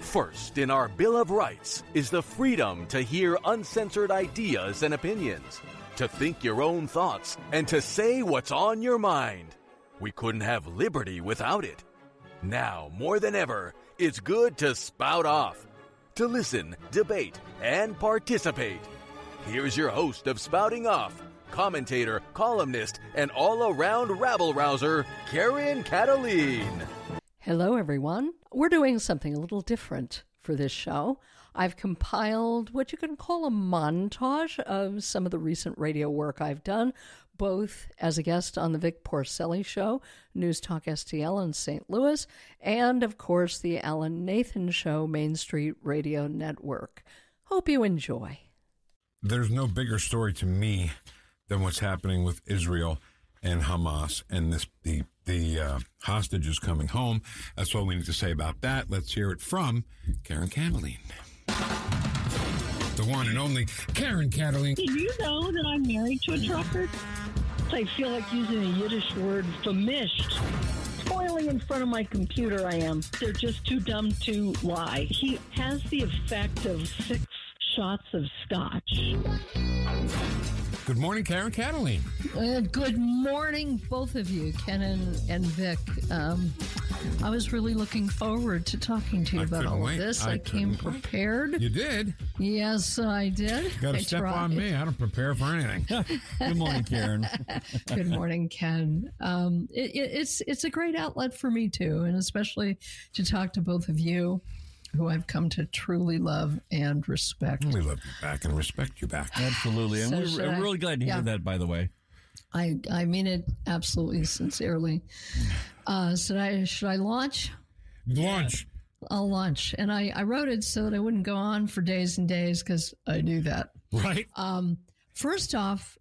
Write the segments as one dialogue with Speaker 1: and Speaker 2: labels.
Speaker 1: First in our Bill of Rights is the freedom to hear uncensored ideas and opinions, to think your own thoughts, and to say what's on your mind. We couldn't have liberty without it. Now, more than ever, it's good to spout off, to listen, debate, and participate. Here's your host of Spouting Off, commentator, columnist, and all-around rabble-rouser, Karen Cataline.
Speaker 2: Hello, everyone. We're doing something a little different for this show. I've compiled what you can call a montage of some of the recent radio work I've done, both as a guest on the Vic Porcelli Show, News Talk STL in St. Louis, and, of course, the Alan Nathan Show, Main Street Radio Network. Hope you enjoy.
Speaker 3: There's no bigger story to me than what's happening with Israel and Hamas and the hostages coming home. That's all we need to say about that. Let's hear it from Karen Cataline. The one and only Karen Cataline.
Speaker 4: Did you know that I'm married to a trucker? I feel like using a Yiddish word, famished. Spoiling in front of my computer, I am. They're just too dumb to lie. He has the effect of 6 shots of scotch.
Speaker 3: Good morning, Karen Cataline.
Speaker 2: Good morning, both of you, Ken and Vic. I was really looking forward to talking to you about all of this. I came prepared.
Speaker 3: You did?
Speaker 2: Yes, I did.
Speaker 3: Got to step on me. I don't prepare for anything.
Speaker 5: Good morning, Karen.
Speaker 2: Good morning, Ken. It's a great outlet for me, too, and especially to talk to both of you, who I've come to truly love and respect.
Speaker 3: We love you back and respect you back.
Speaker 5: Absolutely. And we're really glad to hear that, by the way.
Speaker 2: I mean it absolutely sincerely. Should I launch?
Speaker 3: Launch.
Speaker 2: I'll launch. And I wrote it so that I wouldn't go on for days and days because I do that.
Speaker 3: Right.
Speaker 2: First off,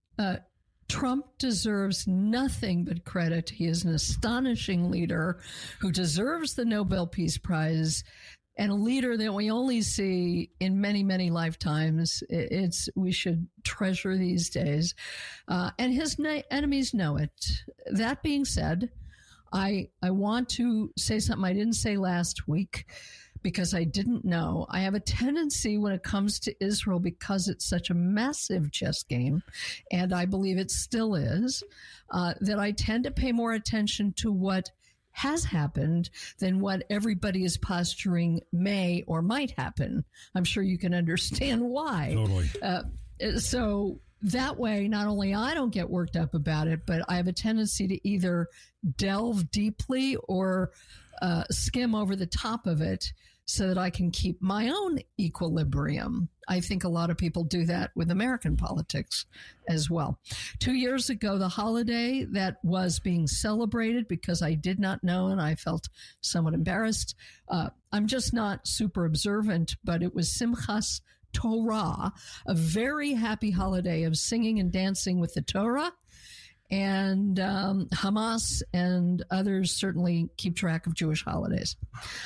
Speaker 2: Trump deserves nothing but credit. He is an astonishing leader who deserves the Nobel Peace Prize, and a leader that we only see in many, many lifetimes. We should treasure these days. And his enemies know it. That being said, I want to say something I didn't say last week because I didn't know. I have a tendency when it comes to Israel, because it's such a massive chess game, and I believe it still is, that I tend to pay more attention to what has happened than what everybody is posturing may or might happen. I'm sure you can understand why.
Speaker 3: Totally.
Speaker 2: So that way, not only I don't get worked up about it, but I have a tendency to either delve deeply or skim over the top of it so that I can keep my own equilibrium. I think a lot of people do that with American politics as well. 2 years ago, the holiday that was being celebrated, because I did not know and I felt somewhat embarrassed. I'm just not super observant, but it was Simchas Torah, a very happy holiday of singing and dancing with the Torah. And Hamas and others certainly keep track of Jewish holidays.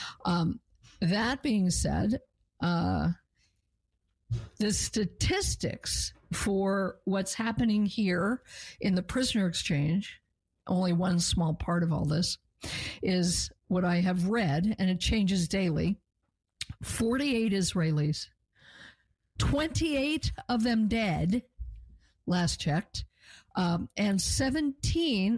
Speaker 2: That being said, the statistics for what's happening here in the prisoner exchange, only one small part of all this, is what I have read, and it changes daily. 48 Israelis, 28 of them dead, last checked. And 17,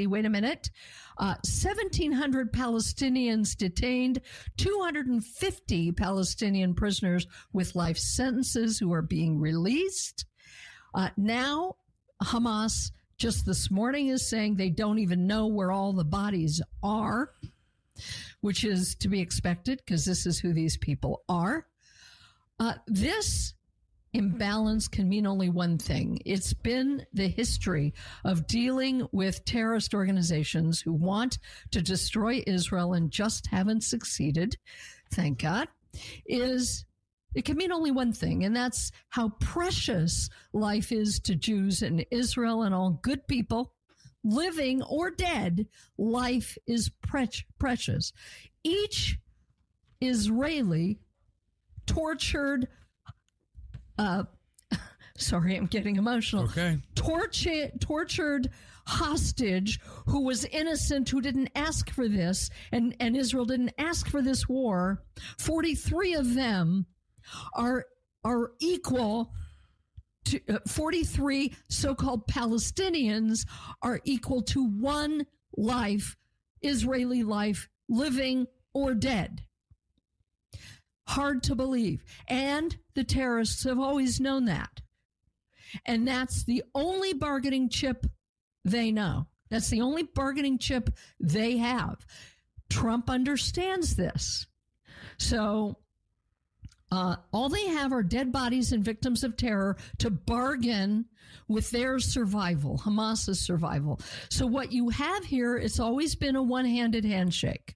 Speaker 2: 1,700 Palestinians detained, 250 Palestinian prisoners with life sentences who are being released. Now, Hamas just this morning is saying they don't even know where all the bodies are, which is to be expected because this is who these people are. This imbalance can mean only one thing. It's been the history of dealing with terrorist organizations who want to destroy Israel and just haven't succeeded, thank God, it can mean only one thing, and that's how precious life is to Jews in Israel and all good people, living or dead. Life is precious. Each Israeli tortured, sorry, I'm getting emotional.
Speaker 3: Okay.
Speaker 2: tortured hostage who was innocent, who didn't ask for this, and Israel didn't ask for this war. 43 of them are equal to 43 so-called Palestinians are equal to one life, Israeli life, living or dead. Hard to believe. And the terrorists have always known that. And that's the only bargaining chip they know. That's the only bargaining chip they have. Trump understands this. So all they have are dead bodies and victims of terror to bargain with their survival, Hamas's survival. So what you have here, it's always been a one-handed handshake.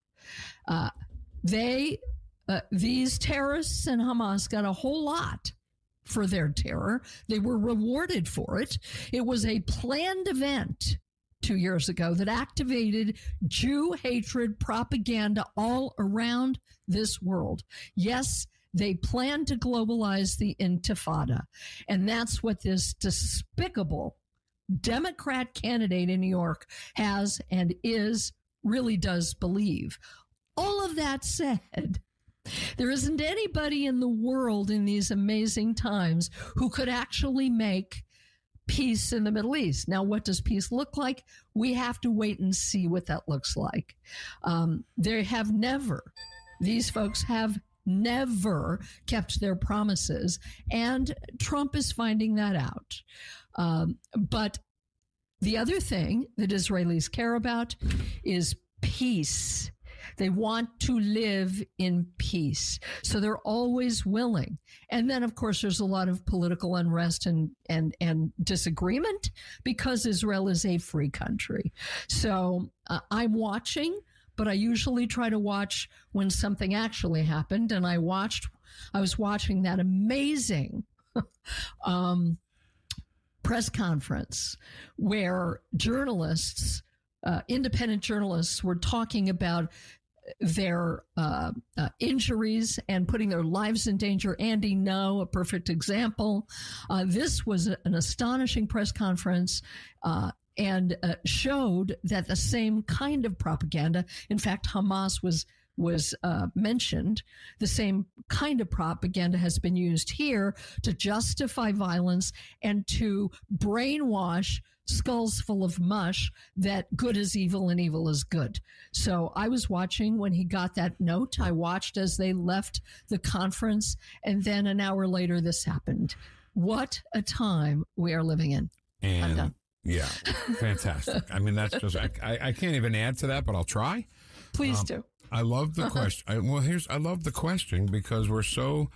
Speaker 2: These terrorists and Hamas got a whole lot for their terror. They were rewarded for it. It was a planned event 2 years ago that activated Jew hatred propaganda all around this world. Yes, they planned to globalize the Intifada. And that's what this despicable Democrat candidate in New York has and really does believe. All of that said, there isn't anybody in the world in these amazing times who could actually make peace in the Middle East. Now, what does peace look like? We have to wait and see what that looks like. These folks have never kept their promises, and Trump is finding that out. But the other thing that Israelis care about is peace. They want to live in peace. So they're always willing. And then, of course, there's a lot of political unrest and disagreement because Israel is a free country. So I'm watching, but I usually try to watch when something actually happened. And I was watching that amazing press conference where journalists, independent journalists, were talking about their injuries and putting their lives in danger. Andy Ngo, a perfect example. This was an astonishing press conference and showed that the same kind of propaganda, in fact, Hamas was mentioned, the same kind of propaganda has been used here to justify violence and to brainwash skulls full of mush that good is evil and evil is good. So I was watching when he got that note. I watched as they left the conference, and then an hour later this happened. What a time we are living in.
Speaker 3: And
Speaker 2: I'm done.
Speaker 3: Yeah, fantastic. I mean, that's just, I can't even add to that, but I'll try.
Speaker 2: Please do.
Speaker 3: I love the question. I love the question because we're so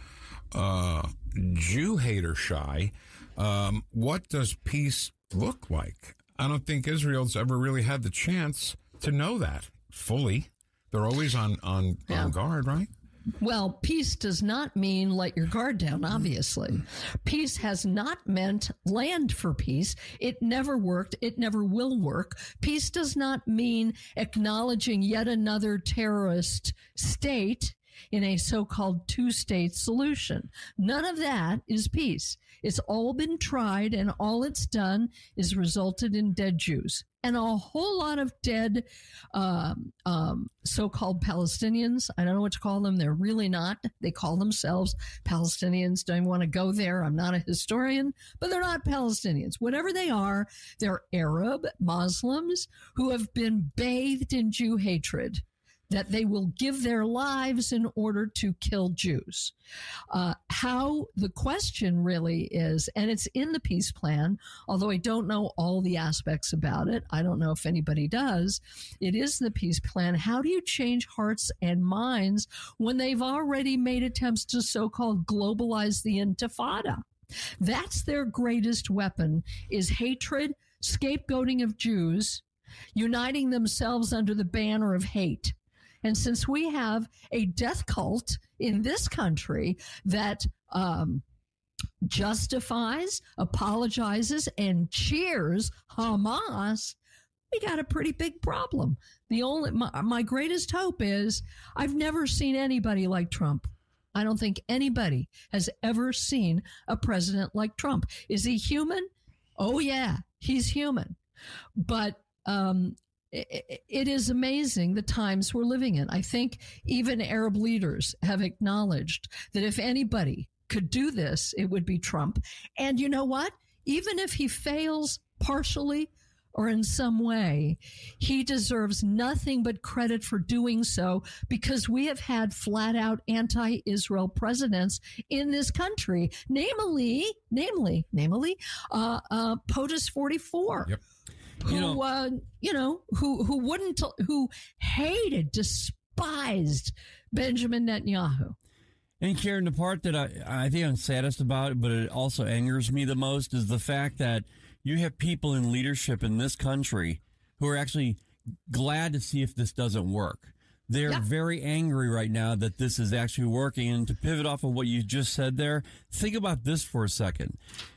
Speaker 3: Jew hater shy. What does peace look like? I don't think Israel's ever really had the chance to know that fully. They're always on guard, right?
Speaker 2: Well, peace does not mean let your guard down, obviously. Peace has not meant land for peace. It never worked. It never will work. Peace does not mean acknowledging yet another terrorist state in a so-called two-state solution. None of that is peace. It's all been tried, and all it's done is resulted in dead Jews and a whole lot of dead so-called Palestinians. I don't know what to call them. They're really not. They call themselves Palestinians. Don't even want to go there. I'm not a historian, but they're not Palestinians. Whatever they are, they're Arab Muslims who have been bathed in Jew hatred, that they will give their lives in order to kill Jews. How the question really is, and it's in the peace plan, although I don't know all the aspects about it. I don't know if anybody does. It is the peace plan. How do you change hearts and minds when they've already made attempts to so-called globalize the Intifada? That's their greatest weapon, is hatred, scapegoating of Jews, uniting themselves under the banner of hate. And since we have a death cult in this country that justifies, apologizes, and cheers Hamas, we got a pretty big problem. My greatest hope is I've never seen anybody like Trump. I don't think anybody has ever seen a president like Trump. Is he human? Oh, yeah, he's human. But it is amazing the times we're living in. I think even Arab leaders have acknowledged that if anybody could do this, it would be Trump. And you know what? Even if he fails partially or in some way, he deserves nothing but credit for doing so, because we have had flat out anti-Israel presidents in this country, namely, POTUS 44.
Speaker 3: Yep.
Speaker 2: Who hated, despised Benjamin Netanyahu.
Speaker 5: And Karen, the part that I think I'm saddest about, but it also angers me the most, is the fact that you have people in leadership in this country who are actually glad to see if this doesn't work. They're very angry right now that this is actually working. And to pivot off of what you just said there, think about this for a second.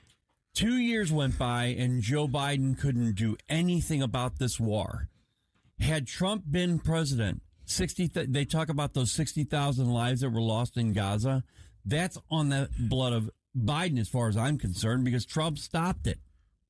Speaker 5: 2 years went by and Joe Biden couldn't do anything about this war. Had Trump been president, they talk about those 60,000 lives that were lost in Gaza. That's on the blood of Biden, as far as I'm concerned, because Trump stopped it.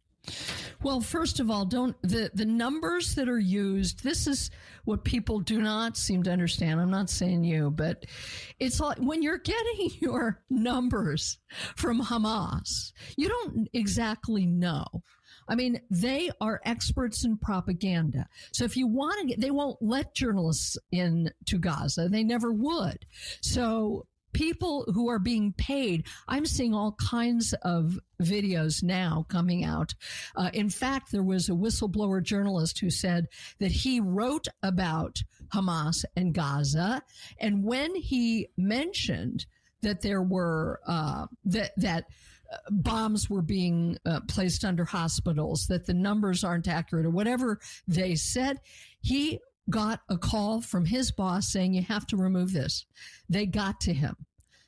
Speaker 2: Well, first of all, the numbers that are used, this is what people do not seem to understand. I'm not saying you, but it's like when you're getting your numbers from Hamas, you don't exactly know. I mean, they are experts in propaganda. So if you want to they won't let journalists in to Gaza. They never would. So people who are being paid, I'm seeing all kinds of videos now coming out. In fact, there was a whistleblower journalist who said that he wrote about Hamas and Gaza. And when he mentioned that there were, that bombs were being placed under hospitals, that the numbers aren't accurate or whatever they said, he got a call from his boss saying, you have to remove this. They got to him.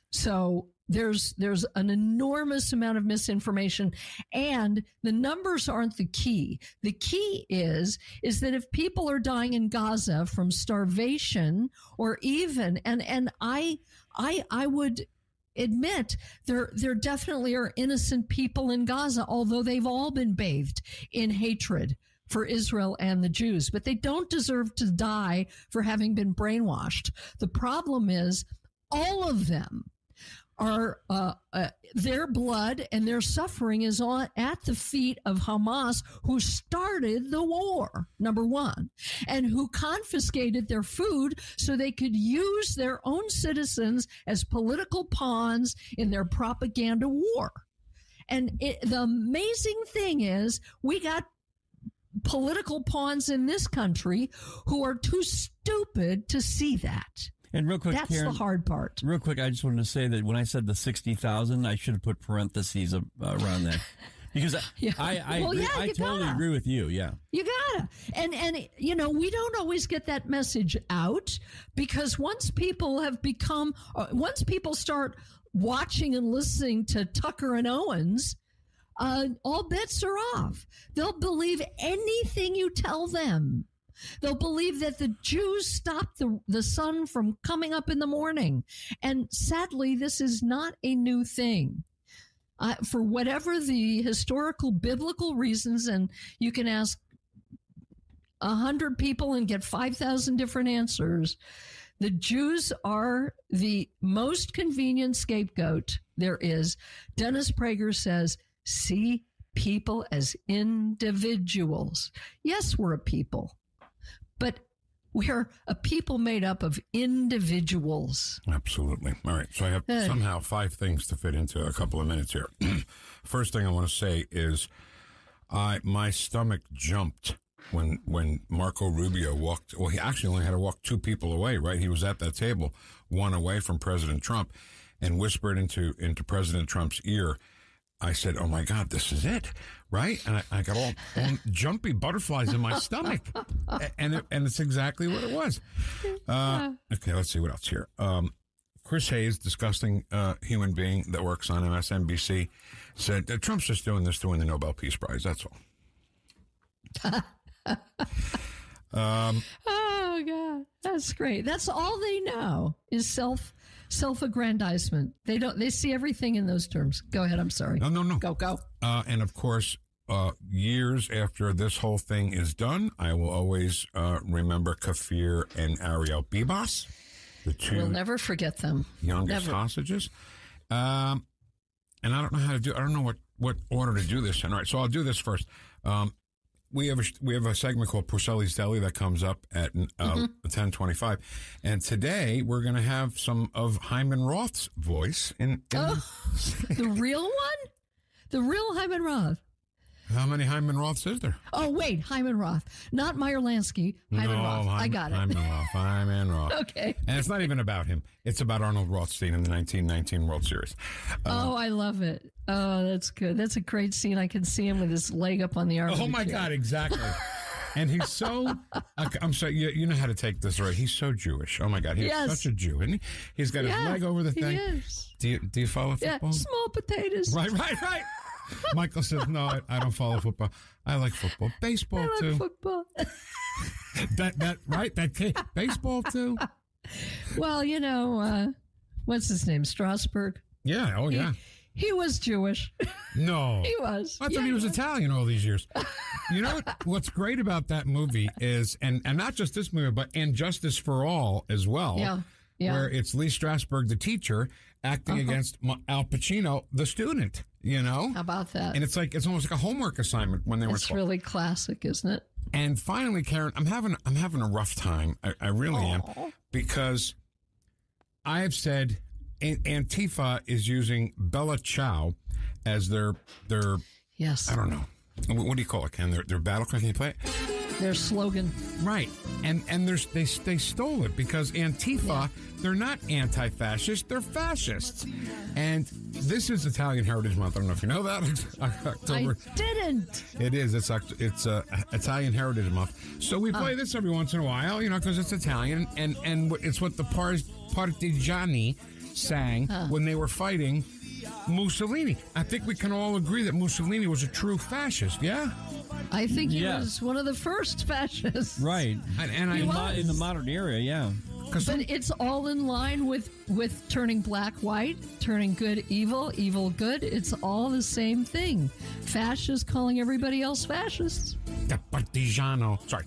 Speaker 2: So there's an enormous amount of misinformation, and the numbers aren't the key. The key is that if people are dying in Gaza from starvation, or even, and I would admit there definitely are innocent people in Gaza, although they've all been bathed in hatred for Israel and the Jews, but they don't deserve to die for having been brainwashed. The problem is all of them are their blood and their suffering is at the feet of Hamas, who started the war, number one, and who confiscated their food so they could use their own citizens as political pawns in their propaganda war. And the amazing thing is, we got political pawns in this country who are too stupid to see that.
Speaker 5: And real quick,
Speaker 2: that's
Speaker 5: Karen,
Speaker 2: the hard part.
Speaker 5: Real quick, I just wanted to say that when I said the 60,000, I should have put parentheses around that. Because I totally agree with you. Yeah.
Speaker 2: You gotta. And we don't always get that message out, because once people start watching and listening to Tucker and Owens, all bets are off. They'll believe anything you tell them. They'll believe that the Jews stopped the sun from coming up in the morning. And sadly, this is not a new thing. For whatever the historical biblical reasons, and you can ask 100 people and get 5,000 different answers, the Jews are the most convenient scapegoat there is. Dennis Prager says, see people as individuals. Yes, we're a people. But we're a people made up of individuals.
Speaker 3: Absolutely. All right. So I have somehow 5 things to fit into a couple of minutes here. First thing I want to say is my stomach jumped when Marco Rubio walked. Well, he actually only had to walk 2 people away, right? He was at that table, 1 away from President Trump, and whispered into President Trump's ear. I said, oh, my God, this is it, right? And I got all jumpy butterflies in my stomach. And it's exactly what it was. Okay, let's see what else here. Chris Hayes, disgusting human being that works on MSNBC, said that Trump's just doing this to win the Nobel Peace Prize. That's all.
Speaker 2: Oh, God. That's great. That's all they know is self-aggrandizement. They see everything in those terms. Go ahead. I'm sorry.
Speaker 3: No.
Speaker 2: Go.
Speaker 3: And of course, years after this whole thing is done, I will always remember Kafir and Ariel Bibas, the two
Speaker 2: We'll never forget them.
Speaker 3: youngest
Speaker 2: Never.
Speaker 3: hostages. And I don't know how to do. I don't know what order to do this in. All right, so I'll do this first. We have a segment called Porcelli's Deli that comes up at 10:25, and today we're going to have some of Hyman Roth's voice in
Speaker 2: The real one? The real Hyman Roth.
Speaker 3: How many Hyman Roths is there?
Speaker 2: Oh, wait, Hyman Roth. Not Meyer Lansky. Hyman Roth. I got it.
Speaker 3: Hyman Roth.
Speaker 2: Okay.
Speaker 3: And it's not even about him. It's about Arnold Rothstein in the 1919 World Series.
Speaker 2: Oh, I love it. Oh, that's good. That's a great scene. I can see him with his leg up on the arm.
Speaker 3: Oh, my God, exactly. And he's so, I'm sorry, you know how to take this right. He's so Jewish. Oh, my God. He's such a Jew, isn't he? He's got his leg over the thing.
Speaker 2: He is.
Speaker 3: Do you follow football?
Speaker 2: Yeah, small potatoes.
Speaker 3: Right. Michael says, no, I don't follow football. I like football. Baseball,
Speaker 2: I like
Speaker 3: too.
Speaker 2: football.
Speaker 3: Baseball, too.
Speaker 2: Well, what's his name? Strasburg?
Speaker 3: Yeah, oh, yeah.
Speaker 2: He was Jewish.
Speaker 3: No.
Speaker 2: He was.
Speaker 3: I thought he was Italian all these years. You know what's great about that movie is, and not just this movie, but And Justice for All as well,
Speaker 2: Yeah.
Speaker 3: where it's Lee Strasberg, the teacher, acting against Al Pacino, the student,
Speaker 2: How about that?
Speaker 3: And it's almost like a homework assignment when they were 12.
Speaker 2: It's really classic, isn't it?
Speaker 3: And finally, Karen, I'm having a rough time. I really am, because I have said Antifa is using Bella Ciao as their
Speaker 2: Yes.
Speaker 3: I don't know. What do you call it, Ken? Their battle cry. Can you play it?
Speaker 2: Their slogan.
Speaker 3: Right. And they stole it because Antifa, they're not anti-fascist, they're fascists. And this is Italian Heritage Month. I don't know if you know that. October.
Speaker 2: I didn't.
Speaker 3: It is. It's Italian Heritage Month. So we play this every once in a while, because it's Italian, and it's what the Partigiani sang when they were fighting Mussolini. I think we can all agree that Mussolini was a true fascist, yeah?
Speaker 2: I think he was one of the first fascists.
Speaker 5: Right.
Speaker 3: And
Speaker 5: in the modern era, yeah.
Speaker 2: But it's all in line with turning black white, turning good evil, evil good. It's all the same thing. Fascists calling everybody else fascists.
Speaker 3: The Partigiano. Sorry.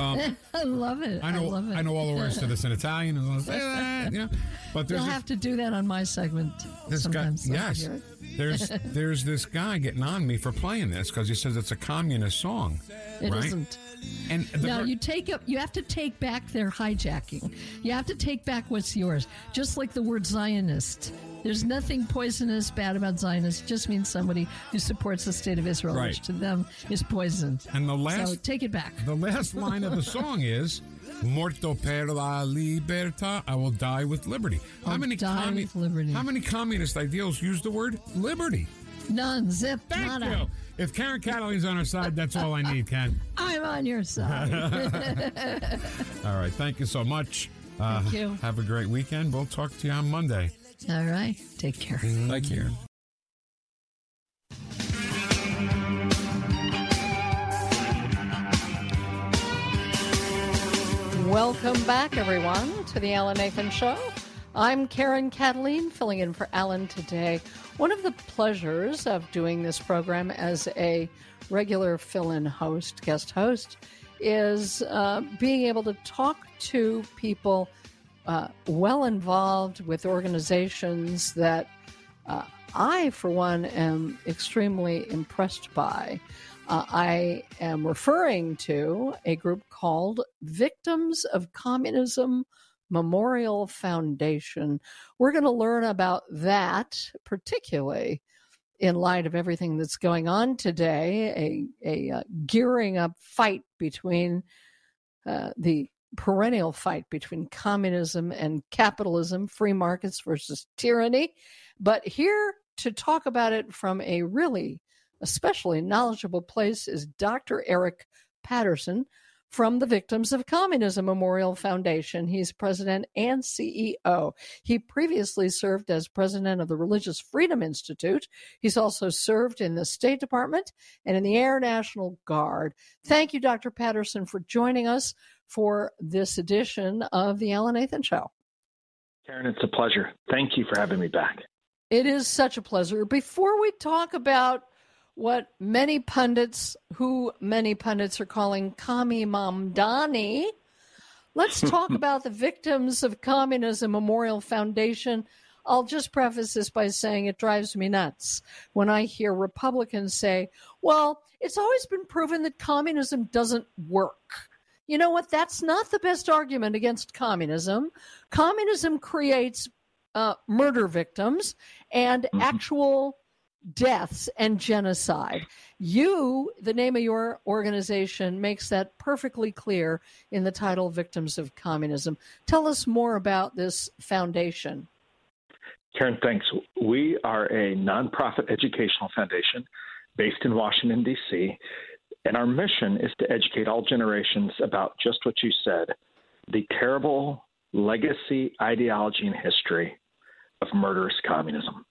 Speaker 2: I love it.
Speaker 3: I know all the words to this in Italian. And I'll say that, But
Speaker 2: You'll have to do that on my segment.
Speaker 3: This guy,
Speaker 2: sometimes.
Speaker 3: yes. There's this guy getting on me for playing this because he says it's a communist song.
Speaker 2: It
Speaker 3: right?
Speaker 2: isn't.
Speaker 3: And
Speaker 2: you have to take back their hijacking. You have to take back what's yours. Just like the word Zionist. There's nothing poisonous, bad about Zionists. It just means somebody who supports the state of Israel,
Speaker 3: Right.
Speaker 2: which to them is poison.
Speaker 3: And
Speaker 2: So take it back.
Speaker 3: The last line of the song is "Morto per la libertà." I will die with liberty.
Speaker 2: I'll die with liberty.
Speaker 3: How many communist ideals use the word liberty?
Speaker 2: None. Zip.
Speaker 3: Thank
Speaker 2: nada.
Speaker 3: you. If Karen Catalin's on our side, that's all I need, Ken.
Speaker 2: I'm on your side.
Speaker 3: All right. Thank you so much.
Speaker 2: Thank you.
Speaker 3: Have a great weekend. We'll talk to you on Monday.
Speaker 2: All right. Take care.
Speaker 5: Bye, Karen.
Speaker 2: Welcome back, everyone, to the Alan Nathan Show. I'm Karen Cataline, filling in for Alan today. One of the pleasures of doing this program as a regular fill-in guest host, is being able to talk to people well involved with organizations that I, for one, am extremely impressed by. I am referring to a group called Victims of Communism Memorial Foundation. We're going to learn about that, particularly in light of everything that's going on today, a gearing up fight between the perennial fight between communism and capitalism, free markets versus tyranny. But here to talk about it from a really especially knowledgeable place is Dr. Eric Patterson from the Victims of Communism Memorial Foundation. He's president and CEO. He previously served as president of the Religious Freedom Institute. He's also served in the State Department and in the Air National Guard. Thank you, Dr. Patterson, for joining us for this edition of the Alan Nathan Show.
Speaker 6: Karen, it's a pleasure. Thank you for having me back.
Speaker 2: It is such a pleasure. Before we talk about what many pundits are calling Kami Mamdani. Let's talk about the Victims of Communism Memorial Foundation. I'll just preface this by saying it drives me nuts when I hear Republicans say, well, it's always been proven that communism doesn't work. You know what? That's not the best argument against communism. Communism creates murder victims and actual deaths and genocide. The name of your organization makes that perfectly clear in the title Victims of Communism. Tell us more about this foundation.
Speaker 6: Karen, thanks. We are a nonprofit educational foundation based in Washington, D.C., and our mission is to educate all generations about just what you said, the terrible legacy, ideology, and history of murderous communism.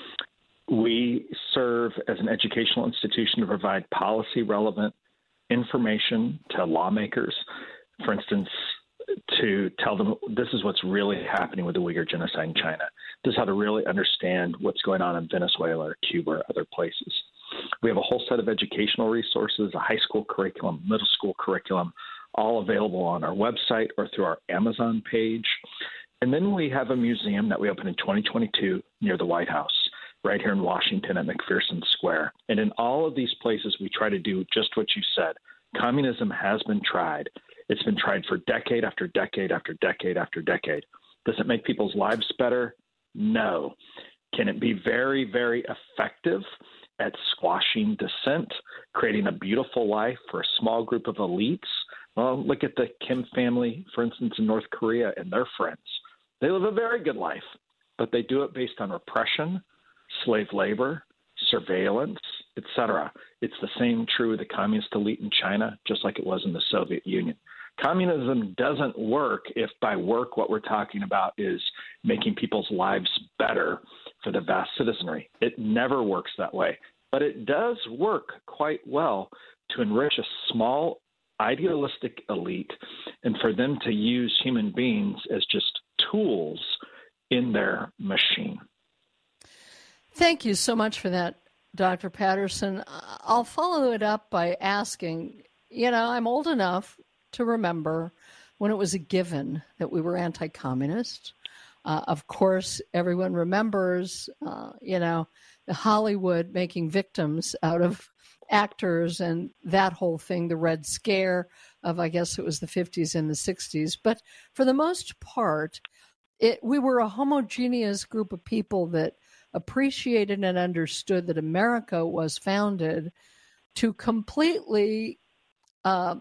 Speaker 6: We serve as an educational institution to provide policy-relevant information to lawmakers, for instance, to tell them this is what's really happening with the Uyghur genocide in China. This is how to really understand what's going on in Venezuela or Cuba or other places. We have a whole set of educational resources, a high school curriculum, middle school curriculum, all available on our website or through our Amazon page. And then we have a museum that we opened in 2022 near the White House, right here in Washington at McPherson Square. And in all of these places, we try to do just what you said. Communism has been tried. It's been tried for decade after decade after decade after decade. Does it make people's lives better? No. Can it be very, very effective at squashing dissent, creating a beautiful life for a small group of elites? Well, look at the Kim family, for instance, in North Korea and their friends. They live a very good life, but they do it based on repression, slave labor, surveillance, etc. It's the same true of the communist elite in China, just like it was in the Soviet Union. Communism doesn't work if by work what we're talking about is making people's lives better for the vast citizenry. It never works that way. But it does work quite well to enrich a small idealistic elite and for them to use human beings as just tools in their machine.
Speaker 2: Thank you so much for that, Dr. Patterson. I'll follow it up by asking, I'm old enough to remember when it was a given that we were anti-communist. Of course, everyone remembers, Hollywood making victims out of actors and that whole thing, the Red Scare of, I guess it was the 50s and the 60s. But for the most part, we were a homogeneous group of people that appreciated and understood that America was founded to completely, as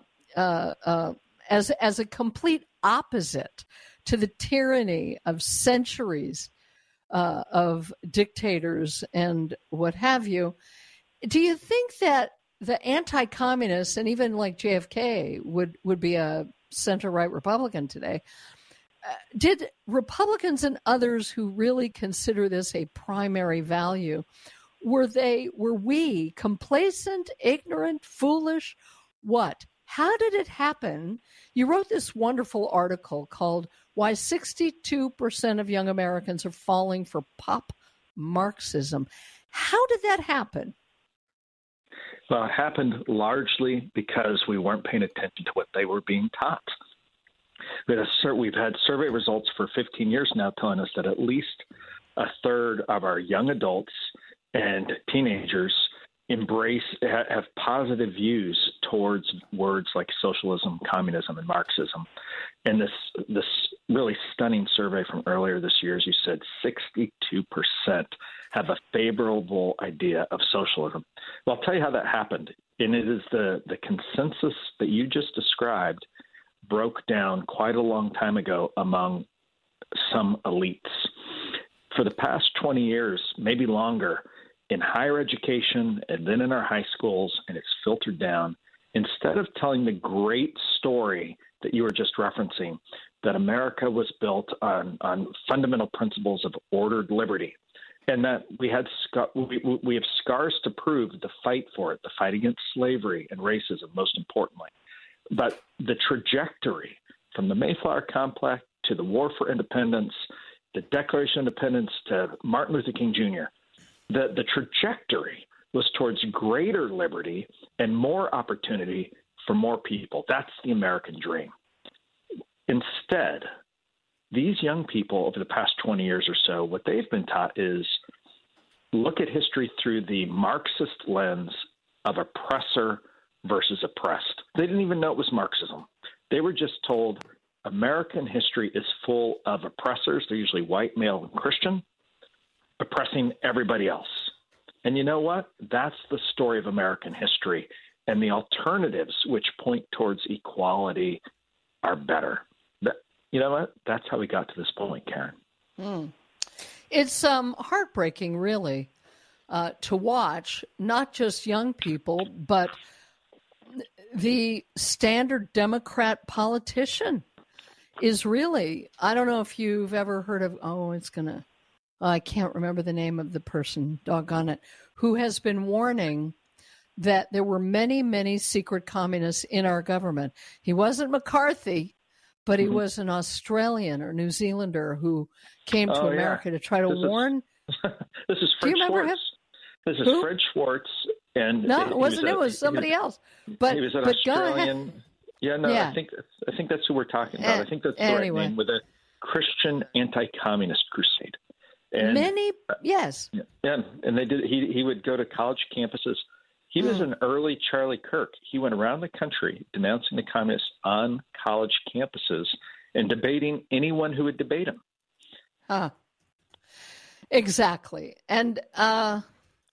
Speaker 2: a complete opposite to the tyranny of centuries of dictators and what have you. Do you think that the anti-communists, and even like JFK would be a center-right Republican today, did Republicans and others who really consider this a primary value, were we complacent, ignorant, foolish? What? How did it happen? You wrote this wonderful article called Why 62% of Young Americans Are Falling for Pop Marxism. How did that happen?
Speaker 6: Well, it happened largely because we weren't paying attention to what they were being taught. We've had survey results for 15 years now telling us that at least a third of our young adults and teenagers have positive views towards words like socialism, communism, and Marxism. And this really stunning survey from earlier this year, as you said, 62% have a favorable idea of socialism. Well, I'll tell you how that happened. And it is the consensus that you just described broke down quite a long time ago among some elites. For the past 20 years, maybe longer, in higher education and then in our high schools, and it's filtered down, instead of telling the great story that you were just referencing, that America was built on fundamental principles of ordered liberty, and that we have scars to prove the fight for it, the fight against slavery and racism, most importantly. But the trajectory from the Mayflower Compact to the War for Independence, the Declaration of Independence to Martin Luther King Jr., the trajectory was towards greater liberty and more opportunity for more people. That's the American dream. Instead, these young people over the past 20 years or so, what they've been taught is look at history through the Marxist lens of oppressor versus oppressed. They didn't even know it was Marxism. They were just told American history is full of oppressors. They're usually white, male, and Christian, oppressing everybody else. And you know what? That's the story of American history. And the alternatives, which point towards equality, are better. You know what? That's how we got to this point, Karen.
Speaker 2: It's heartbreaking, really, to watch not just young people, but the standard Democrat politician is really, I don't know if you've ever heard of, I can't remember the name of the person, doggone it, who has been warning that there were many, many secret communists in our government. He wasn't McCarthy, but he was an Australian or New Zealander who came to America to try to warn.
Speaker 6: This is Fred
Speaker 2: Do you remember
Speaker 6: Schwartz.
Speaker 2: him?
Speaker 6: This is
Speaker 2: Who?
Speaker 6: Fred Schwartz. And
Speaker 2: No, it wasn't. It was somebody else. But
Speaker 6: he was an
Speaker 2: but
Speaker 6: Australian.
Speaker 2: Go ahead.
Speaker 6: I think that's who we're talking about. I think that's the right name, with a Christian anti-communist crusade. And,
Speaker 2: yes.
Speaker 6: Yeah, and they did. He would go to college campuses. He was an early Charlie Kirk. He went around the country denouncing the communists on college campuses and debating anyone who would debate him.
Speaker 2: Exactly. And I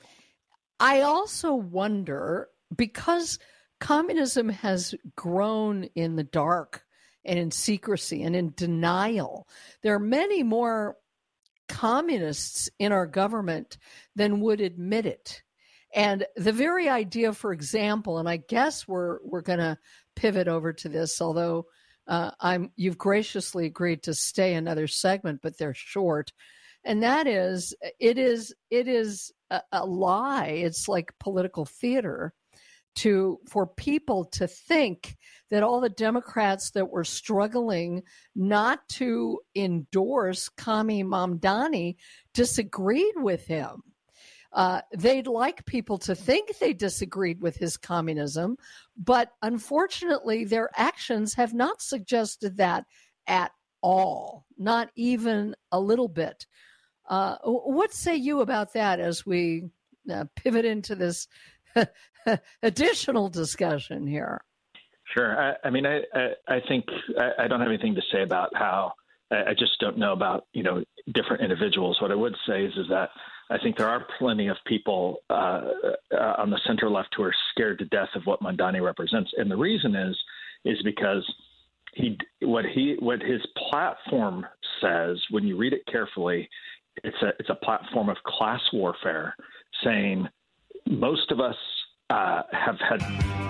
Speaker 2: also wonder, because communism has grown in the dark and in secrecy and in denial, there are many more communists in our government than would admit it. And the very idea, for example, and I guess we're going to pivot over to this, although you've graciously agreed to stay another segment, but they're short. And that is, it is a lie. It's like political theater for people to think that all the Democrats that were struggling not to endorse Kami Mamdani disagreed with him. They'd like people to think they disagreed with his communism, but unfortunately, their actions have not suggested that at all, not even a little bit. What say you about that as we pivot into this additional discussion here?
Speaker 6: Sure. I mean, I think I don't have anything to say about how I just don't know about, different individuals. What I would say is that I think there are plenty of people on the center left who are scared to death of what Mamdani represents. And the reason is because what his platform says, when you read it carefully, it's a platform of class warfare, saying most of us have had.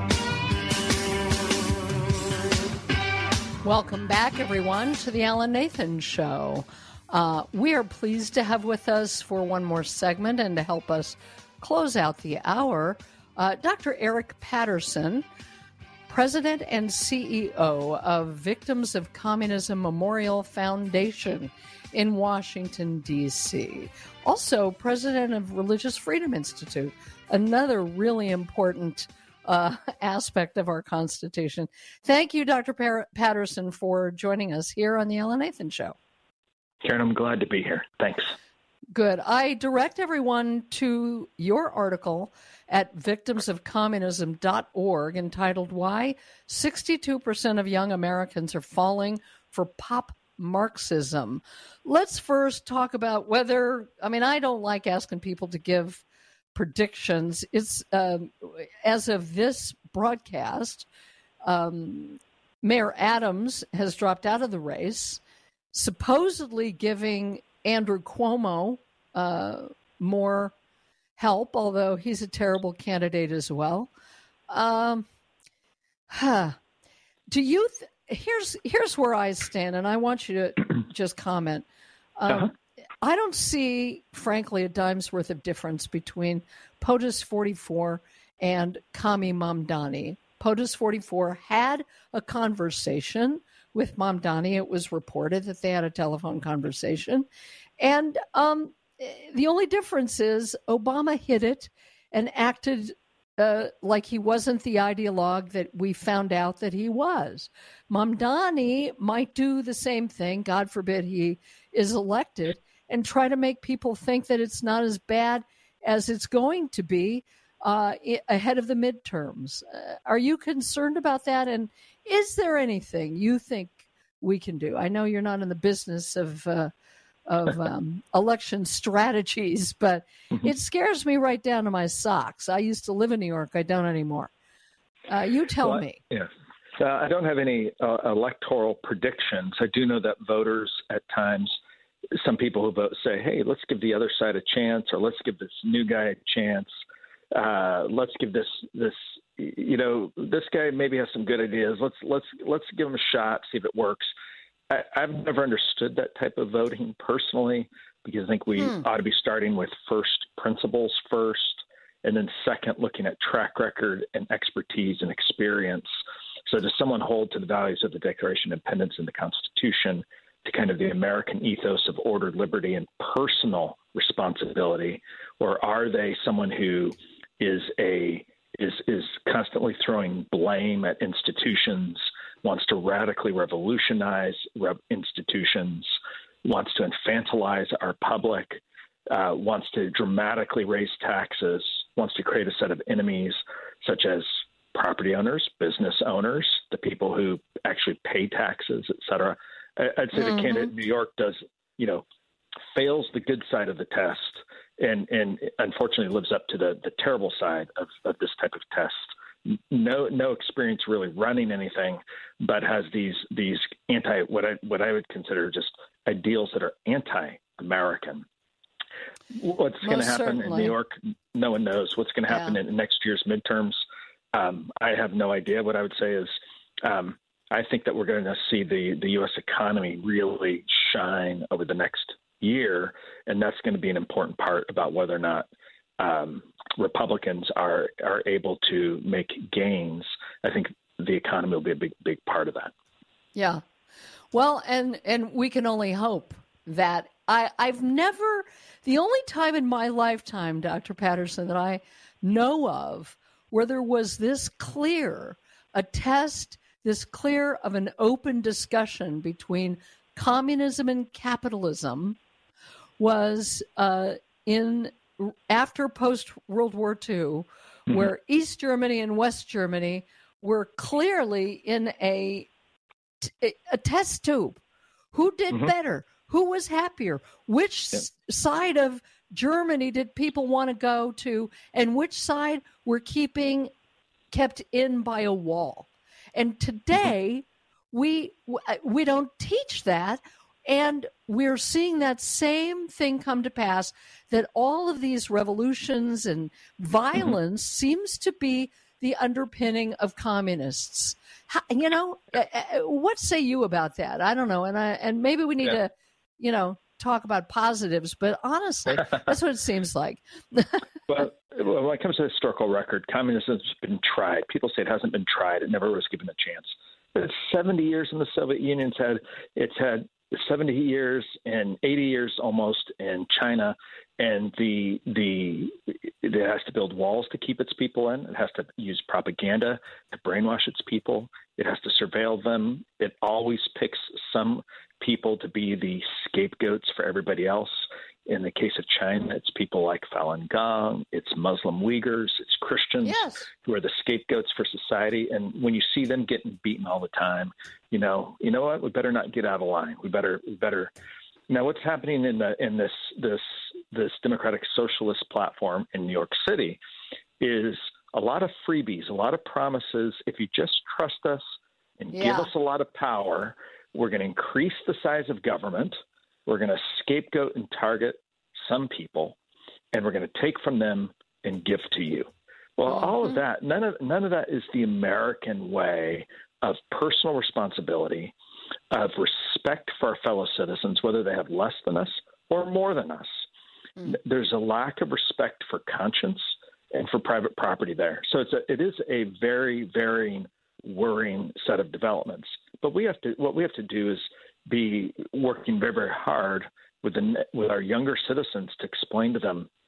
Speaker 2: Welcome back, everyone, to the Alan Nathan Show. We are pleased to have with us for one more segment and to help us close out the hour, Dr. Eric Patterson, President and CEO of Victims of Communism Memorial Foundation in Washington, D.C. Also, President of Religious Freedom Institute, another really important aspect of our Constitution. Thank you, Dr. Patterson, for joining us here on the Alan Nathan Show.
Speaker 6: Karen, I'm glad to be here. Thanks.
Speaker 2: Good. I direct everyone to your article at victimsofcommunism.org entitled Why 62% of Young Americans Are Falling for Pop Marxism. Let's first talk about I don't like asking people to give predictions. It's as of this broadcast, Mayor Adams has dropped out of the race, supposedly giving Andrew Cuomo more help, although he's a terrible candidate as well. Here's where I stand, and I want you to just comment. I don't see, frankly, a dime's worth of difference between POTUS 44 and Kami Mamdani. POTUS 44 had a conversation with Mamdani. It was reported that they had a telephone conversation. And the only difference is Obama hid it and acted like he wasn't the ideologue that we found out that he was. Mamdani might do the same thing, God forbid he is elected, and try to make people think that it's not as bad as it's going to be ahead of the midterms. Are you concerned about that? And is there anything you think we can do? I know you're not in the business of election strategies, but it scares me right down to my socks. I used to live in New York. I don't anymore. You tell me.
Speaker 6: Yeah. I don't have any electoral predictions. I do know that voters at times, some people who vote say, hey, let's give the other side a chance, or let's give this new guy a chance. Let's give this this guy maybe has some good ideas. Let's give him a shot, see if it works. I've never understood that type of voting personally, because I think we ought to be starting with first principles first, and then second, looking at track record and expertise and experience. So does someone hold to the values of the Declaration of Independence and the Constitution, to kind of the American ethos of order, liberty, and personal responsibility, or are they someone who is constantly throwing blame at institutions, wants to radically revolutionize institutions, wants to infantilize our public, wants to dramatically raise taxes, wants to create a set of enemies such as property owners, business owners, the people who actually pay taxes, et cetera. I'd say the candidate in New York fails the good side of the test and unfortunately lives up to the terrible side of this type of test. No experience really running anything, but has these what I would consider just ideals that are anti-American. What's going to happen in New York? No one knows. What's going to happen in next year's midterms? I have no idea. What I would say is I think that we're going to see the U.S. economy really shine over the next year, and that's going to be an important part about whether or not Republicans are able to make gains. I think the economy will be a big part of that.
Speaker 2: Yeah. Well, and we can only hope that I've never, the only time in my lifetime, Dr. Patterson, that I know of where there was this clear of an open discussion between communism and capitalism was after post-World War II, where East Germany and West Germany were clearly in a test tube. Who did better? Who was happier? Which side of Germany did people want to go to, and which side were kept in by a wall? And today, we don't teach that, and we're seeing that same thing come to pass, that all of these revolutions and violence seems to be the underpinning of communists. What say you about that? I don't know, and maybe we need to, talk about positives, but honestly, that's what it seems like.
Speaker 6: Well, when it comes to historical record, communism has been tried. People say it hasn't been tried. It never was given a chance. But it's 70 years in the Soviet Union. It's had 70 years and 80 years almost in China, and it has to build walls to keep its people in. It has to use propaganda to brainwash its people. It has to surveil them. It always picks some people to be the scapegoats for everybody else. In the case of China, it's people like Falun Gong, it's Muslim Uyghurs, it's Christians who are the scapegoats for society. And when you see them getting beaten all the time, you know what? We better not get out of line. We better. Now, what's happening in this democratic socialist platform in New York City is a lot of freebies, a lot of promises. If you just trust us and give us a lot of power, we're going to increase the size of government. We're going to scapegoat and target some people, and we're going to take from them and give to you. Well, all of that, none of that is the American way of personal responsibility, of respect for our fellow citizens, whether they have less than us or more than us. There's a lack of respect for conscience and for private property there. So it is a very, very worrying set of developments. But what we have to do is be working very, very hard with our younger citizens to explain to them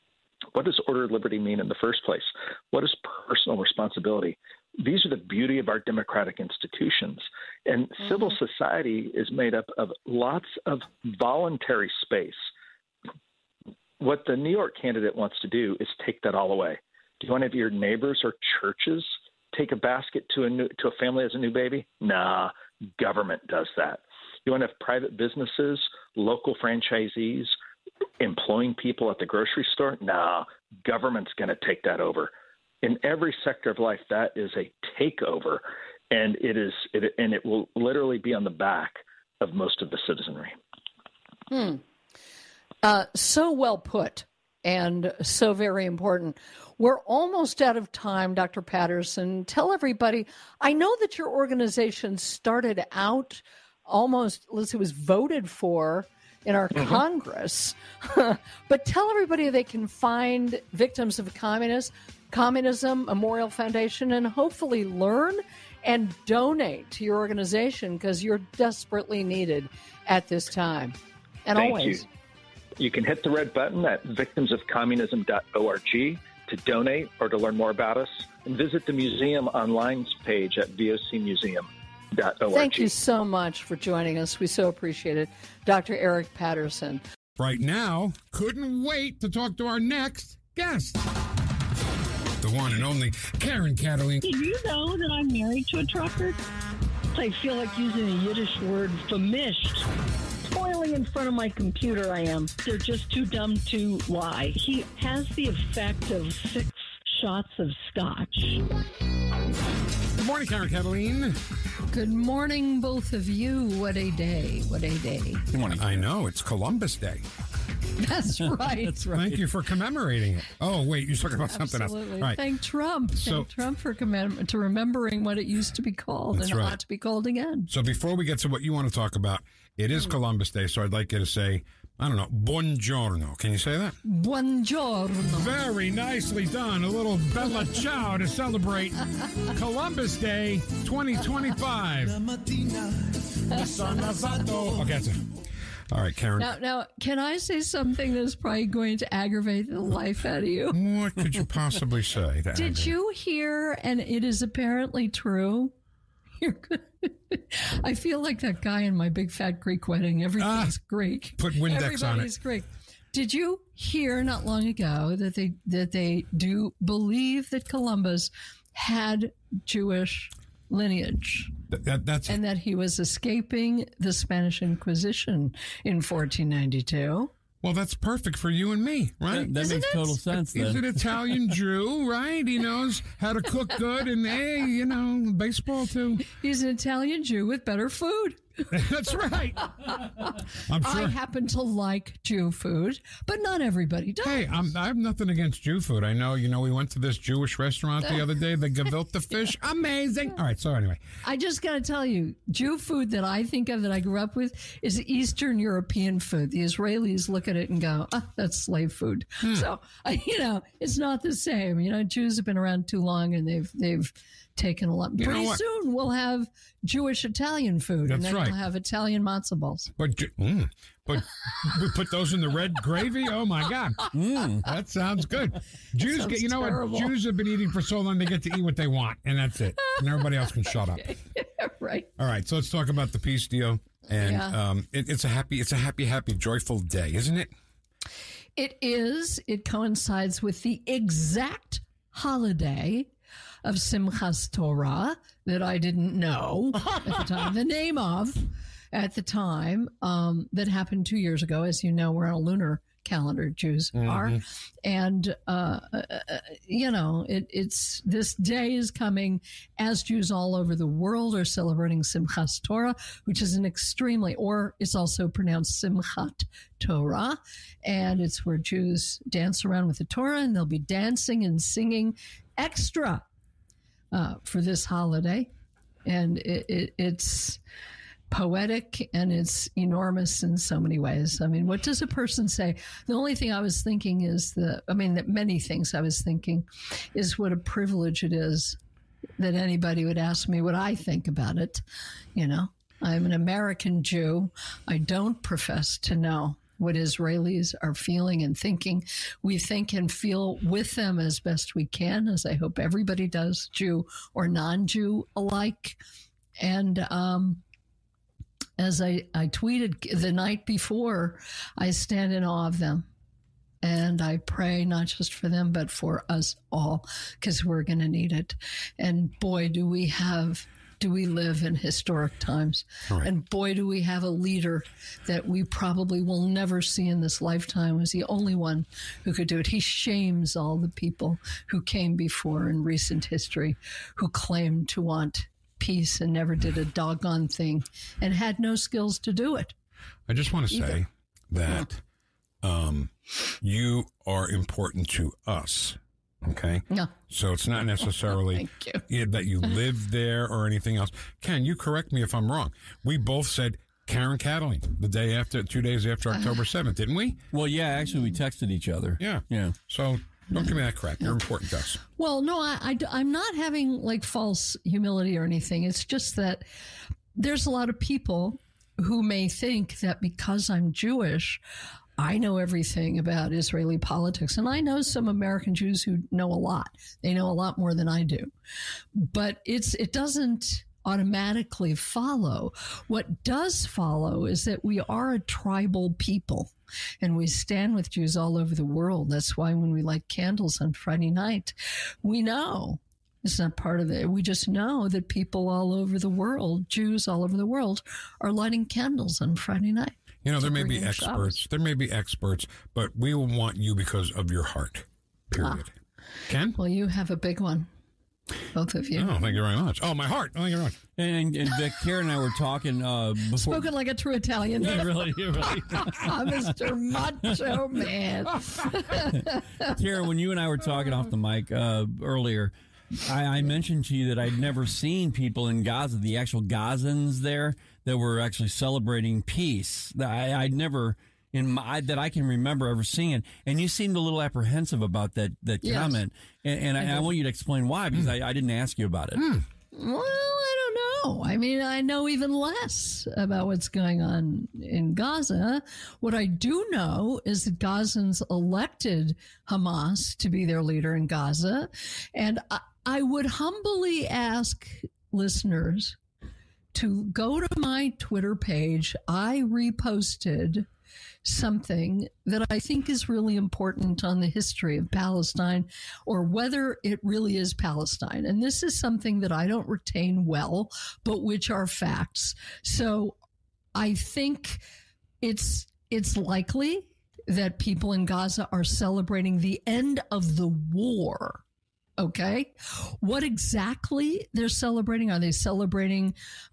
Speaker 6: What does ordered liberty mean in the first place? What is personal responsibility? These are the beauty of our democratic institutions. And civil society is made up of lots of voluntary space. What the New York candidate wants to do is take that all away. Do you want to have your neighbors or churches take a basket to a family as a new baby? Nah, government does that. You want to have private businesses, local franchisees, employing people at the grocery store? Nah, government's going to take that over. In every sector of life, that is a takeover, and it will literally be on the back of most of the citizenry.
Speaker 2: So well put, and so very important. We're almost out of time, Dr. Patterson. Tell everybody, I know that your organization started out almost, it was voted for in our Congress, but tell everybody they can find Victims of Communism Memorial Foundation and hopefully learn and donate to your organization because you're desperately needed at this time. And
Speaker 6: Thank
Speaker 2: always.
Speaker 6: you. You can hit the red button at victimsofcommunism.org to donate or to learn more about us, and visit the museum online page at vocmuseum.org.
Speaker 2: Thank you so much for joining us. We so appreciate it. Dr. Eric Patterson.
Speaker 3: Right now, couldn't wait to talk to our next guest. The one and only Karen Cataline.
Speaker 4: Did you know that I'm married to a trucker? I feel like using a Yiddish word, vermischt. Toiling in front of my computer, I am. They're just too dumb to lie. He has the effect of 6 shots of scotch.
Speaker 3: Good morning, Karen Cataline.
Speaker 2: Good morning, both of you. What a day. What a day.
Speaker 5: Good morning.
Speaker 3: I know, it's Columbus Day.
Speaker 2: That's right.
Speaker 5: That's right.
Speaker 3: Thank you for commemorating it. Oh, wait, you're talking about something else.
Speaker 2: Absolutely.
Speaker 3: Right.
Speaker 2: Thank Trump. Thank Trump for remembering what it used to be called
Speaker 3: That's
Speaker 2: and
Speaker 3: right.
Speaker 2: ought to be called again.
Speaker 3: So before we get to what you want to talk about, it is Columbus Day, so I'd like you to say, I don't know, buongiorno. Can you say that?
Speaker 2: Buongiorno.
Speaker 3: Very nicely done. A little Bella Ciao to celebrate Columbus Day 2025. Okay, that's it. All right, Karen.
Speaker 2: Now, can I say something that's probably going to aggravate the life out of you?
Speaker 3: What could you possibly say?
Speaker 2: Did you hear, and it is apparently true, I feel like that guy in My Big Fat Greek Wedding. Everything's Greek.
Speaker 3: Put Windex on it.
Speaker 2: Everybody's Greek. Did you hear not long ago that they do believe that Columbus had Jewish lineage?
Speaker 3: That's
Speaker 2: and that he was escaping the Spanish Inquisition in 1492.
Speaker 3: Well, that's perfect for you and me, right?
Speaker 5: That makes total sense.
Speaker 3: He's
Speaker 5: Then.
Speaker 3: an Italian Jew, right? He knows how to cook good and, hey, baseball too.
Speaker 2: He's an Italian Jew with better food.
Speaker 3: That's right. I'm sure.
Speaker 2: I happen to like Jew food, but not everybody does.
Speaker 3: Hey, I have nothing against Jew food. I know, we went to this Jewish restaurant the other day, the gefilte fish. Amazing. All right, so anyway.
Speaker 2: I just got to tell you, Jew food that I think of that I grew up with is Eastern European food. The Israelis look at it and go, that's slave food. So, it's not the same. Jews have been around too long and they've taken a lot. Pretty soon we'll have Jewish Italian food.
Speaker 3: That's
Speaker 2: and then
Speaker 3: right.
Speaker 2: we'll have Italian matzo balls.
Speaker 3: But we put those in the red gravy. Oh my God, that sounds good. Jews
Speaker 2: Sounds
Speaker 3: get,
Speaker 2: terrible.
Speaker 3: what? Jews have been eating for so long they get to eat what they want, and that's it. And everybody else can shut up.
Speaker 2: Right.
Speaker 3: All right, so let's talk about the peace deal. And it's a happy, joyful day, isn't it?
Speaker 2: It is. It coincides with the exact holiday of Simchas Torah that I didn't know at the time, the name of at the time, that happened 2 years ago. As you know, we're on a lunar calendar, Jews are. And, it's this day is coming as Jews all over the world are celebrating Simchas Torah, which is or it's also pronounced Simchat Torah. And it's where Jews dance around with the Torah, and they'll be dancing and singing extra for this holiday. And it's poetic and it's enormous in so many ways. I mean, what does a person say? The only thing I was thinking is many things I was thinking is what a privilege it is that anybody would ask me what I think about it. I'm an American Jew. I don't profess to know what Israelis are feeling and thinking. We think and feel with them as best we can, as I hope everybody does, Jew or non-Jew alike. And as I tweeted the night before, I stand in awe of them. And I pray not just for them, but for us all, because we're going to need it. And boy, do we live in historic times.
Speaker 3: Right.
Speaker 2: And boy, do we have a leader that we probably will never see in this lifetime, was the only one who could do it. He shames all the people who came before in recent history, who claimed to want peace and never did a doggone thing and had no skills to do it.
Speaker 3: I just want to say that you are important to us. Okay.
Speaker 2: No.
Speaker 3: So it's not necessarily that you live there or anything else. Ken, you correct me if I'm wrong. We both said Karen Cataline the day after, 2 days after October 7th, didn't we?
Speaker 5: Well, yeah, actually, we texted each other.
Speaker 3: Yeah.
Speaker 5: Yeah.
Speaker 3: So don't give me that crap. You're important to us.
Speaker 2: Well, no, I'm not having like false humility or anything. It's just that there's a lot of people who may think that because I'm Jewish, I know everything about Israeli politics. And I know some American Jews who know a lot. They know a lot more than I do. But it doesn't automatically follow. What does follow is that we are a tribal people. And we stand with Jews all over the world. That's why when we light candles on Friday night, we know it's not part of it. We just know that people all over the world, Jews all over the world, are lighting candles on Friday night.
Speaker 3: You know, there may be experts. There may be experts, but we will want you because of your heart. Period. Ken?
Speaker 2: Well, you have a big one. Both of you.
Speaker 3: Oh, thank you very much. Oh, my heart. Thank you very much.
Speaker 5: And Vic, Karen and I were talking before.
Speaker 2: Spoken like a true Italian.
Speaker 5: Really.
Speaker 2: Mr. Macho Man.
Speaker 5: Karen, when you and I were talking off the mic earlier, I mentioned to you that I'd never seen people in Gaza, the actual Gazans there, that were actually celebrating peace. I'd never, that I can remember ever seeing it. And you seemed a little apprehensive about that
Speaker 2: Yes.
Speaker 5: comment. And I want you to explain why, because I didn't ask you about it.
Speaker 2: Well, I don't know. I mean, I know even less about what's going on in Gaza. What I do know is that Gazans elected Hamas to be their leader in Gaza. And I would humbly ask listeners to go to my Twitter page. I reposted something that I think is really important on the history of Palestine, or whether it really is Palestine. And this is something that I don't retain well, but which are facts. So I think it's likely that people in Gaza are celebrating the end of the war. Okay. What exactly they're celebrating? Are they celebrating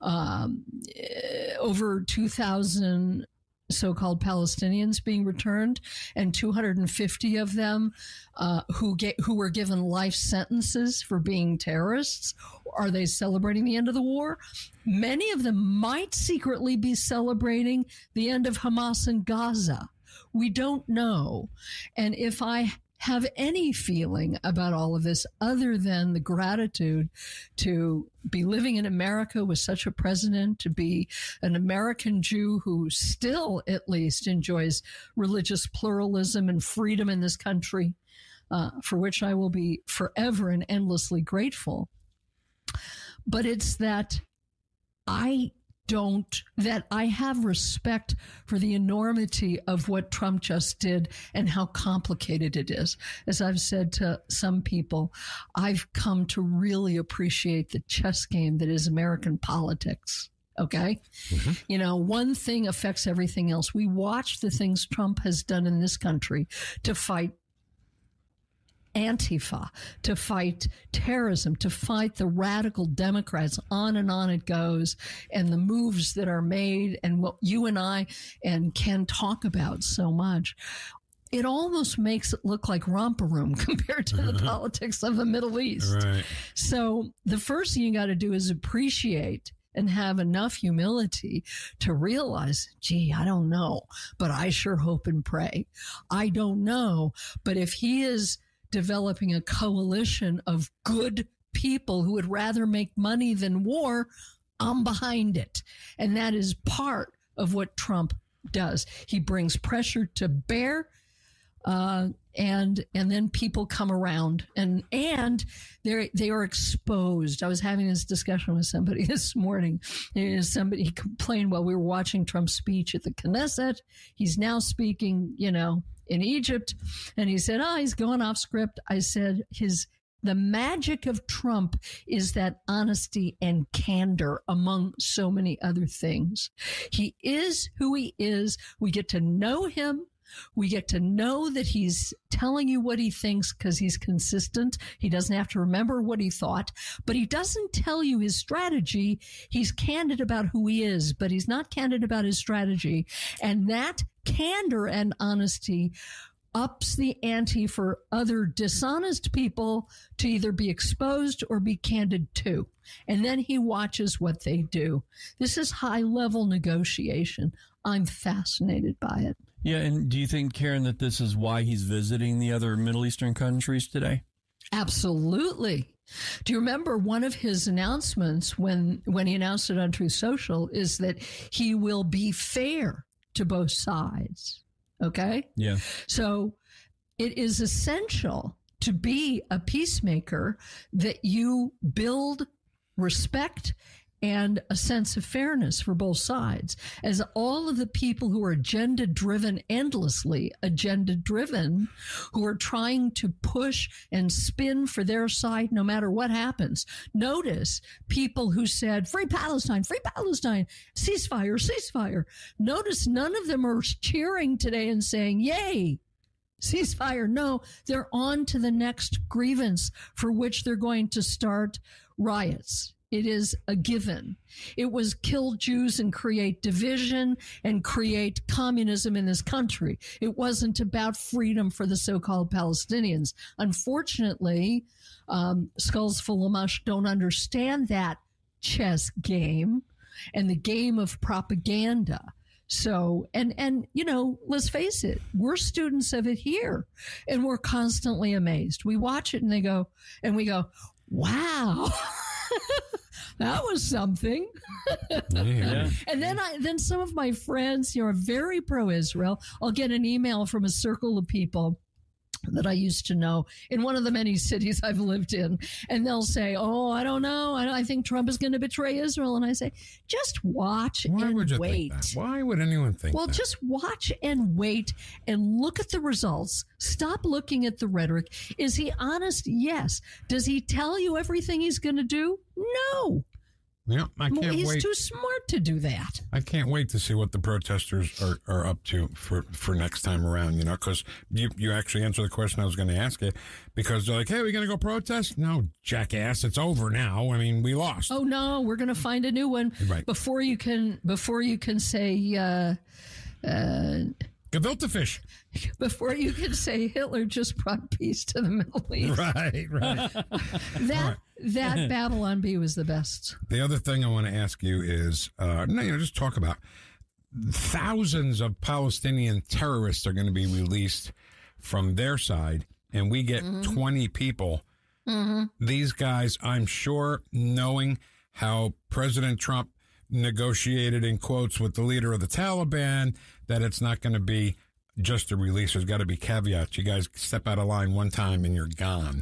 Speaker 2: over 2,000 so-called Palestinians being returned, and 250 of them who were given life sentences for being terrorists? Are they celebrating the end of the war? Many of them might secretly be celebrating the end of Hamas in Gaza. We don't know. And if I have any feeling about all of this other than the gratitude to be living in America with such a president, to be an American Jew who still at least enjoys religious pluralism and freedom in this country, for which I will be forever and endlessly grateful. But it's that I have respect for the enormity of what Trump just did and how complicated it is. As I've said to some people, I've come to really appreciate the chess game that is American politics. Okay. Mm-hmm. You know, one thing affects everything else. We watch the things Trump has done in this country to fight Antifa, to fight terrorism, to fight the radical Democrats. On it goes, and the moves that are made, and what you and I and Ken talk about so much. It almost makes it look like romper room compared to the politics of the Middle East.
Speaker 3: Right.
Speaker 2: So the first thing you got to do is appreciate and have enough humility to realize, gee, I don't know, but I sure hope and pray. I don't know, but if he is developing a coalition of good people who would rather make money than war, I'm behind it. And that is part of what Trump does. He brings pressure to bear, and then people come around, and they are exposed. I was having this discussion with somebody this morning. Somebody complained while we were watching Trump's speech at the Knesset. He's now speaking, in Egypt, and he said, he's going off script. I said, the magic of Trump is that honesty and candor, among so many other things. He is who he is. We get to know him. We get to know that he's telling you what he thinks because he's consistent. He doesn't have to remember what he thought, but he doesn't tell you his strategy. He's candid about who he is, but he's not candid about his strategy. And that candor and honesty ups the ante for other dishonest people to either be exposed or be candid too. And then he watches what they do. This is high-level negotiation. I'm fascinated by it.
Speaker 5: Yeah, and do you think, Karen, that this is why he's visiting the other Middle Eastern countries today?
Speaker 2: Absolutely. Do you remember one of his announcements when he announced it on Truth Social is that he will be fair to both sides? Okay?
Speaker 5: Yeah.
Speaker 2: So it is essential to be a peacemaker that you build respect and a sense of fairness for both sides, as all of the people who are agenda-driven, endlessly agenda-driven, who are trying to push and spin for their side no matter what happens. Notice people who said, free Palestine, ceasefire, ceasefire. Notice none of them are cheering today and saying, yay, ceasefire. No, they're on to the next grievance for which they're going to start riots. It is a given. It was kill Jews and create division and create communism in this country. It wasn't about freedom for the so-called Palestinians. Unfortunately, skulls full of mush don't understand that chess game and the game of propaganda. So, and let's face it, we're students of it here, and we're constantly amazed. We watch it and we go, wow. That was something.
Speaker 3: Yeah.
Speaker 2: And then some of my friends, are very pro-Israel. I'll get an email from a circle of people that I used to know in one of the many cities I've lived in. And they'll say, I don't know. I think Trump is going to betray Israel. And I say, just watch
Speaker 3: Why
Speaker 2: and
Speaker 3: would you
Speaker 2: wait.
Speaker 3: think that? Why would anyone think that?
Speaker 2: Well, just watch and wait and look at the results. Stop looking at the rhetoric. Is he honest? Yes. Does he tell you everything he's going to do? No.
Speaker 3: Yeah, I can't
Speaker 2: He's
Speaker 3: wait.
Speaker 2: too smart to do that.
Speaker 3: I can't wait to see what the protesters are up to for next time around, because you actually answered the question I was going to ask you, because they're like, hey, we're going to go protest? No, jackass, it's over now. I mean, we lost.
Speaker 2: Oh, no, we're going to find a new one.
Speaker 3: Right.
Speaker 2: Before you can say...
Speaker 3: Gefilte fish.
Speaker 2: Before you can say Hitler just brought peace to the Middle East.
Speaker 3: Right.
Speaker 2: That Babylon Bee was the best.
Speaker 3: The other thing I want to ask you is, just talk about thousands of Palestinian terrorists are going to be released from their side, and we get 20 people. Mm-hmm. These guys, I'm sure, knowing how President Trump negotiated, in quotes, with the leader of the Taliban, that it's not going to be just a release. There's got to be caveats. You guys step out of line one time and you're gone.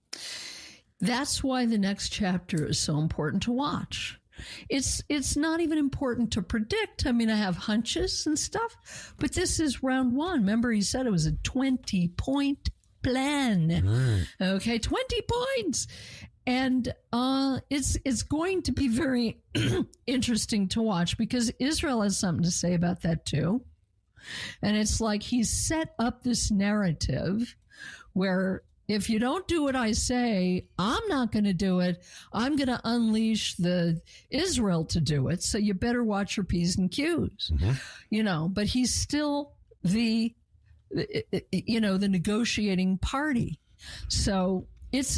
Speaker 2: That's why the next chapter is so important to watch. It's not even important to predict. I mean, I have hunches and stuff, but this is round one. Remember, he said it was a 20-point plan. Okay, 20 points. And it's going to be very interesting to watch, because Israel has something to say about that too. And it's like he's set up this narrative where if you don't do what I say, I'm not going to do it. I'm going to unleash the Israel to do it. So you better watch your P's and Q's, but he's still the negotiating party. So it's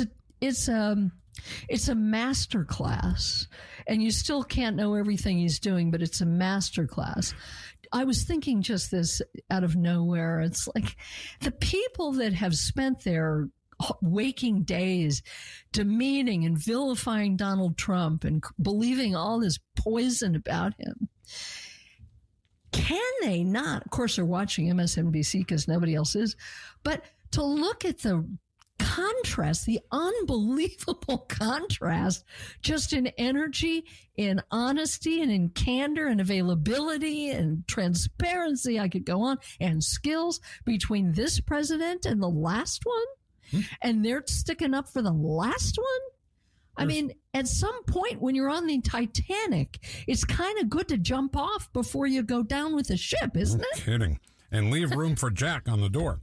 Speaker 2: a master class, and you still can't know everything he's doing, but it's a master class. I was thinking just this out of nowhere. It's like the people that have spent their waking days demeaning and vilifying Donald Trump and believing all this poison about him can they not? Of course, they're watching MSNBC because nobody else is. But to look at the contrast, the unbelievable contrast, just in energy, in honesty, and in candor, and availability, and transparency, I could go on, and skills between this president and the last one. And they're sticking up for the last one. I mean, at some point when you're on the Titanic, it's kind of good to jump off before you go down with the ship, isn't it?
Speaker 3: Kidding. And leave room for Jack on the door.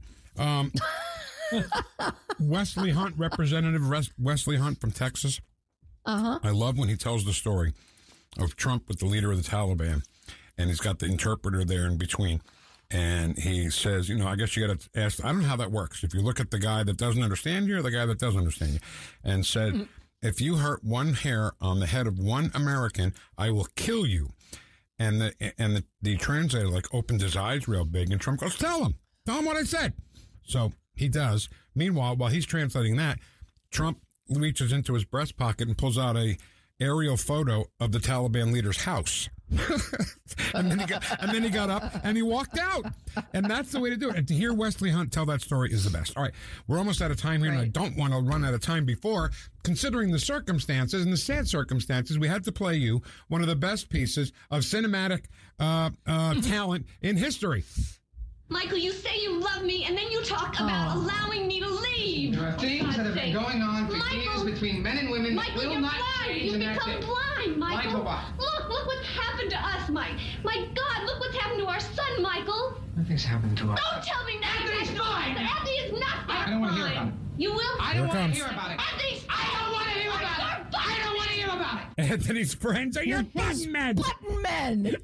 Speaker 3: Wesley Hunt, Representative Wesley Hunt from Texas. I love when he tells the story of Trump with the leader of the Taliban, and he's got the interpreter there in between. And he says, I guess you got to ask, I don't know how that works. If you look at the guy that doesn't understand you or the guy that does understand you, and said, if you hurt one hair on the head of one American, I will kill you. And the translator opened his eyes real big, and Trump goes, tell him what I said. So he does. Meanwhile, while he's translating that, Trump reaches into his breast pocket and pulls out a aerial photo of the Taliban leader's house. and then he got up and he walked out. And that's the way to do it. And to hear Wesley Hunt tell that story is the best. All right, we're almost out of time here, and I don't want to run out of time before. Considering the circumstances and the sad circumstances, we had to play you one of the best pieces of cinematic talent in history.
Speaker 7: Michael, you say you love me, and then you talk about allowing me to leave.
Speaker 8: There are things that have been going on for years between men and women that will not change.
Speaker 7: You've become blind, Michael.
Speaker 8: What?
Speaker 7: Look what's happened to us, Mike. My God, look what's happened to our son, Michael.
Speaker 8: Nothing's happened to us.
Speaker 7: Don't tell me now.
Speaker 8: Anthony's fine.
Speaker 7: Anthony is not fine.
Speaker 8: I don't want to hear about it.
Speaker 7: You will?
Speaker 8: I don't want to hear about it.
Speaker 7: Anthony's
Speaker 8: I don't want to hear about it. I don't want to hear about it.
Speaker 3: Anthony's friends are your button men.
Speaker 2: Button men.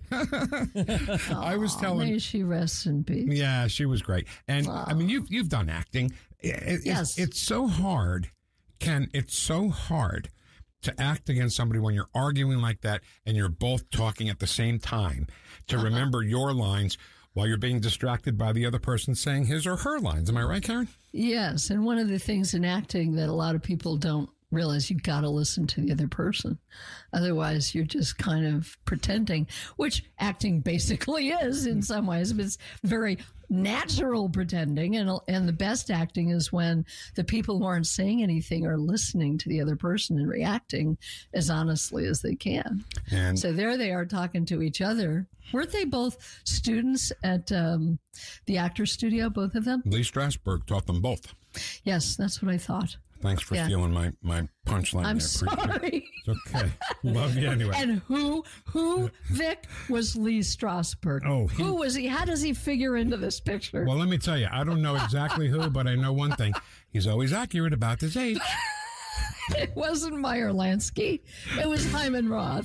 Speaker 3: I was telling.
Speaker 2: May she rest in peace.
Speaker 3: Yeah, she was great. And I mean, you've done acting.
Speaker 2: Yes.
Speaker 3: It's so hard, Ken. It's so hard to act against somebody when you're arguing like that and you're both talking at the same time, to remember your lines while you're being distracted by the other person saying his or her lines. Am I right, Karen?
Speaker 2: Yes. And one of the things in acting that a lot of people don't realize, you've got to listen to the other person. Otherwise, you're just kind of pretending, which acting basically is in some ways. But it's very natural pretending. And the best acting is when the people who aren't saying anything are listening to the other person and reacting as honestly as they can. And so there they are talking to each other. Weren't they both students at the Actors Studio, both of them?
Speaker 3: Lee Strasberg taught them both.
Speaker 2: Yes, that's what I thought.
Speaker 3: Thanks for stealing my punchline.
Speaker 2: I'm sorry.
Speaker 3: It's okay. Love you anyway.
Speaker 2: And who, Vic, was Lee Strasberg?
Speaker 3: Oh,
Speaker 2: who was he? How does he figure into this picture?
Speaker 3: Well, let me tell you, I don't know exactly who, but I know one thing. He's always accurate about his age.
Speaker 2: It wasn't Meyer Lansky. It was Hyman Roth.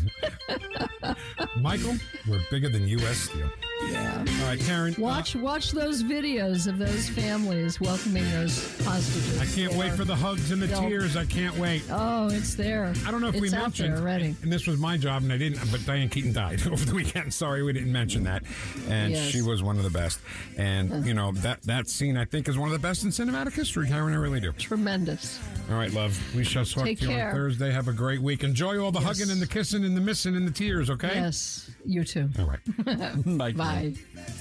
Speaker 3: Michael, we're bigger than U.S. Steel.
Speaker 2: Yeah.
Speaker 3: All right, Karen.
Speaker 2: Watch those videos of those families welcoming those hostages.
Speaker 3: I can't wait for the hugs and the tears. I can't wait.
Speaker 2: Oh, it's there.
Speaker 3: I don't know if we mentioned
Speaker 2: there already.
Speaker 3: And this was my job, and I didn't. But Diane Keaton died over the weekend. Sorry, we didn't mention that. And she was one of the best. And that scene I think is one of the best in cinematic history, Karen. I really do.
Speaker 2: Tremendous.
Speaker 3: All right, love. We shall talk to you on Thursday. Have a great week. Enjoy all the hugging and the kissing and the missing and the tears. Okay.
Speaker 2: Yes. You too.
Speaker 3: All right.
Speaker 5: Bye.
Speaker 2: Bye.